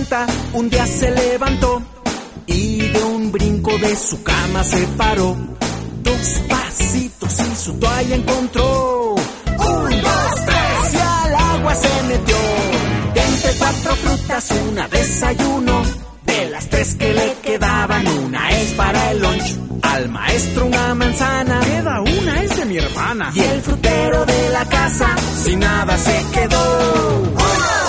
cuenta, un día se levantó y de un brinco de su cama se paró. 2 pasitos y su toalla encontró. 1, 2, 3 y al agua se metió. De entre 4 frutas una desayuno. De las 3 que le quedaban, una es para el lunch. Al maestro una manzana, queda una, es de mi hermana. Y el frutero de la casa sin nada se quedó. 1,